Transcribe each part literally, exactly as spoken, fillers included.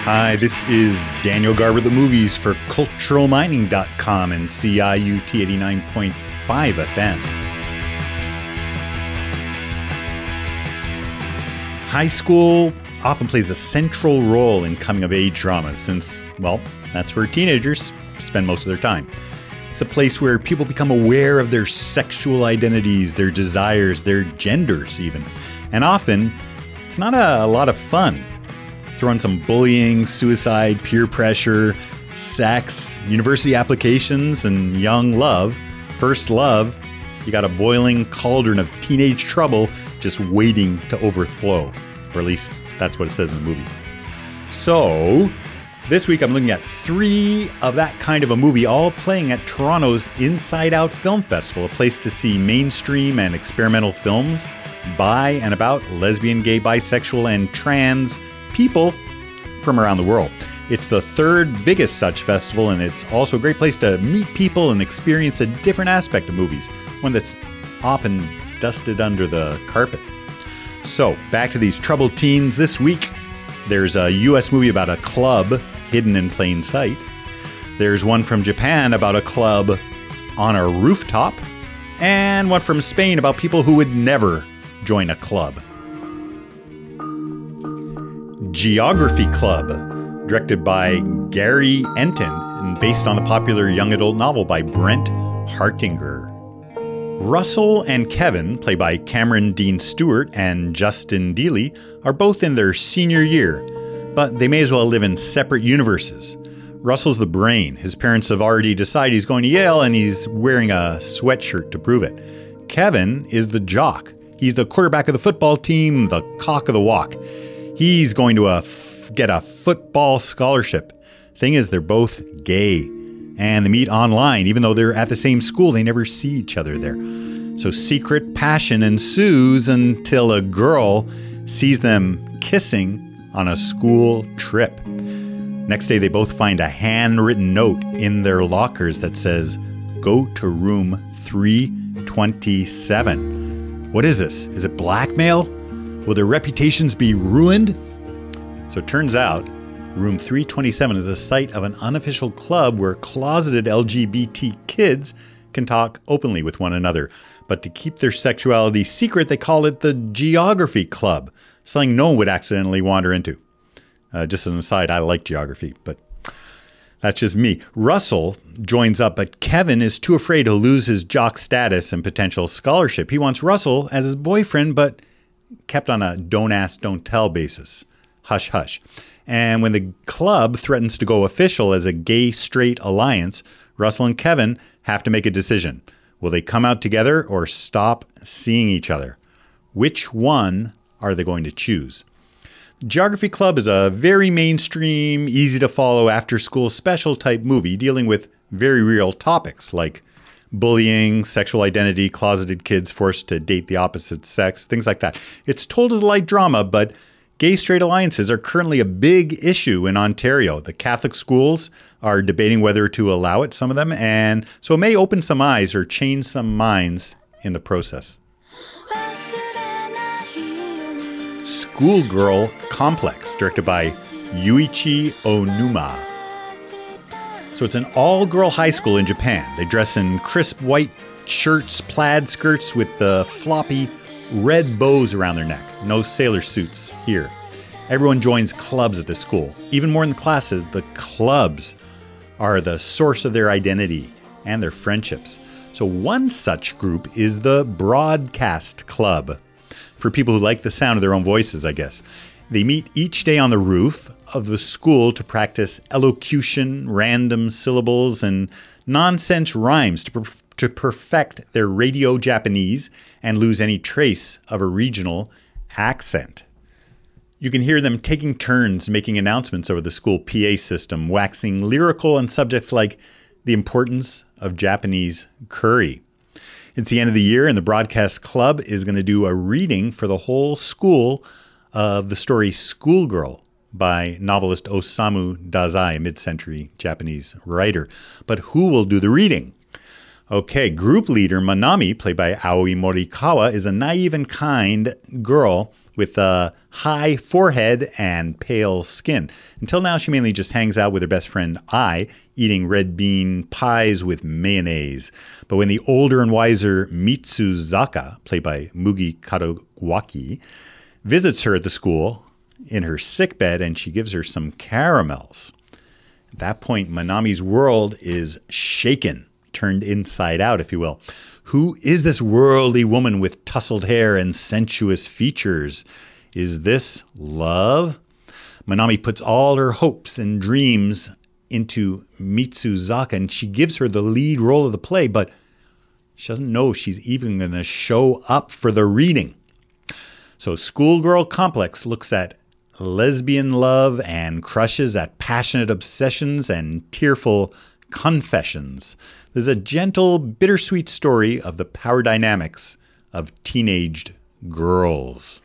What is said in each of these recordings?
Hi, this is Daniel Garber, the movies for cultural mining dot com and C I U T eighty-nine point five F M. High school often plays a central role in coming-of-age dramas since, well, that's where teenagers spend most of their time. It's a place where people become aware of their sexual identities, their desires, their genders even. And often, it's not a, a lot of fun. Throw in some bullying, suicide, peer pressure, sex, university applications, and young love, first love. You got a boiling cauldron of teenage trouble just waiting to overflow. Or at least that's what it says in the movies. So, this week I'm looking at three of that kind of a movie, all playing at Toronto's Inside Out Film Festival, a place to see mainstream and experimental films by and about lesbian, gay, bisexual, and trans people from around the world. It's the third biggest such festival, and it's also a great place to meet people and experience a different aspect of movies, one that's often dusted under the carpet. So, back to these troubled teens this week. There's a U S movie about a club hidden in plain sight. There's one from Japan about a club on a rooftop. And one from Spain about people who would never join a club. Geography Club, directed by Gary Enton and based on the popular young adult novel by Brent Hartinger. Russell and Kevin, played by Cameron Dean Stewart and Justin Dealey, are both in their senior year, but they may as well live in separate universes. Russell's the brain. His parents have already decided he's going to Yale and he's wearing a sweatshirt to prove it. Kevin is the jock. He's the quarterback of the football team, the cock of the walk. He's going to uh, f- get a football scholarship. Thing is, they're both gay. And they meet online. Even though they're at the same school, they never see each other there. So secret passion ensues until a girl sees them kissing on a school trip. Next day, they both find a handwritten note in their lockers that says, "Go to room three twenty-seven. What is this? Is it blackmail? Will their reputations be ruined? So it turns out, room three twenty-seven is the site of an unofficial club where closeted L G B T kids can talk openly with one another. But to keep their sexuality secret, they call it the Geography Club, something no one would accidentally wander into. Uh, just as an aside, I like geography, but that's just me. Russell joins up, but Kevin is too afraid to lose his jock status and potential scholarship. He wants Russell as his boyfriend, but kept on a don't ask, don't tell basis. Hush, hush. And when the club threatens to go official as a gay-straight alliance, Russell and Kevin have to make a decision. Will they come out together or stop seeing each other? Which one are they going to choose? Geography Club is a very mainstream, easy-to-follow after-school special type movie dealing with very real topics like bullying, sexual identity, closeted kids forced to date the opposite sex, things like that. It's told as a light drama, but gay-straight alliances are currently a big issue in Ontario. The Catholic schools are debating whether to allow it, some of them, and so it may open some eyes or change some minds in the process. Schoolgirl Complex, directed by Yuichi Onuma. So it's an all-girl high school in Japan. They dress in crisp white shirts, plaid skirts with the floppy red bows around their neck. No sailor suits here. Everyone joins clubs at the school. Even more in the classes, the clubs are the source of their identity and their friendships. So one such group is the Broadcast Club, for people who like the sound of their own voices, I guess. They meet each day on the roof of the school to practice elocution, random syllables, and nonsense rhymes to, per- to perfect their radio Japanese and lose any trace of a regional accent. You can hear them taking turns making announcements over the school P A system, waxing lyrical on subjects like the importance of Japanese curry. It's the end of the year, and the Broadcast Club is going to do a reading for the whole school of the story Schoolgirl by novelist Osamu Dazai, a mid-century Japanese writer. But who will do the reading? Okay, group leader Manami, played by Aoi Morikawa, is a naive and kind girl with a high forehead and pale skin. Until now, she mainly just hangs out with her best friend Ai, eating red bean pies with mayonnaise. But when the older and wiser Mitsuzaka, played by Mugi Kadowaki, visits her at the school in her sickbed, and she gives her some caramels. At that point, Manami's world is shaken, turned inside out, if you will. Who is this worldly woman with tousled hair and sensuous features? Is this love? Manami puts all her hopes and dreams into Mitsuzaka, and she gives her the lead role of the play, but she doesn't know she's even going to show up for the reading. So Schoolgirl Complex looks at lesbian love and crushes, at passionate obsessions and tearful confessions. There's a gentle, bittersweet story of the power dynamics of teenaged girls.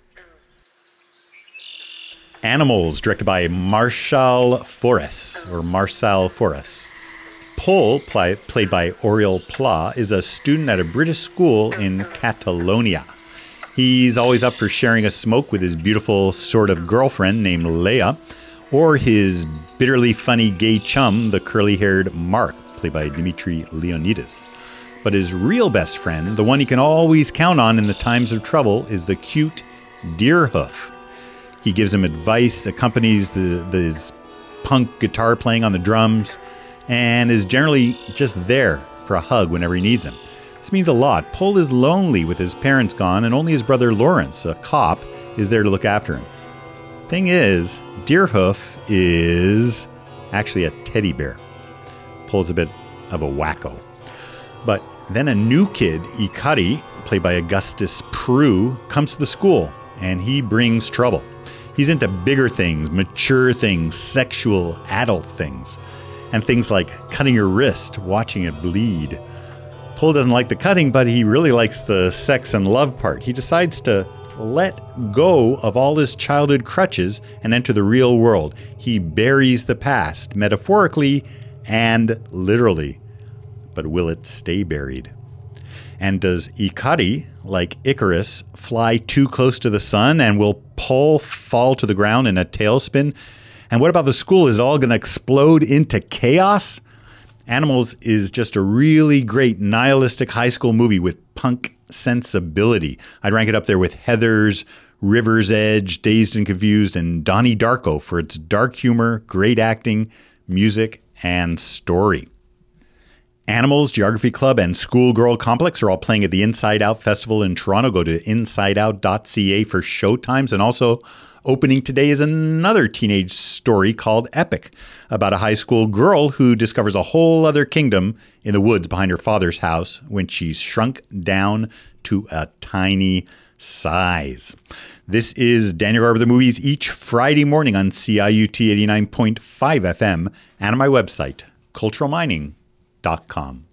Animals, directed by Marshall Forrest, or Marcel Forrest. Paul, play, played by Oriol Pla, is a student at a British school in Catalonia. He's always up for sharing a smoke with his beautiful sort of girlfriend named Leia, or his bitterly funny gay chum, the curly-haired Mark, played by Dimitri Leonidas. But his real best friend, the one he can always count on in the times of trouble, is the cute Deerhoof. He gives him advice, accompanies the, the his punk guitar playing on the drums, and is generally just there for a hug whenever he needs him. This means a lot. Paul is lonely with his parents gone, and only his brother Lawrence, a cop, is there to look after him. Thing is, Deerhoof is actually a teddy bear. Paul's a bit of a wacko. But then a new kid, Ikari, played by Augustus Prue, comes to the school, and he brings trouble. He's into bigger things, mature things, sexual, adult things, and things like cutting your wrist, watching it bleed. Paul doesn't like the cutting, but he really likes the sex and love part. He decides to let go of all his childhood crutches and enter the real world. He buries the past, metaphorically and literally. But will it stay buried? And does Ikari, like Icarus, fly too close to the sun? And will Paul fall to the ground in a tailspin? And what about the school? Is it all going to explode into chaos? Animals is just a really great nihilistic high school movie with punk sensibility. I'd rank it up there with Heathers, River's Edge, Dazed and Confused, and Donnie Darko for its dark humor, great acting, music, and story. Animals, Geography Club, and Schoolgirl Complex are all playing at the Inside Out Festival in Toronto. Go to inside out dot c a for showtimes. And also opening today is another teenage story called Epic, about a high school girl who discovers a whole other kingdom in the woods behind her father's house when she's shrunk down to a tiny size. This is Daniel Garber, the Movies, each Friday morning on C I U T eighty-nine point five F M and on my website, cultural mining dot com.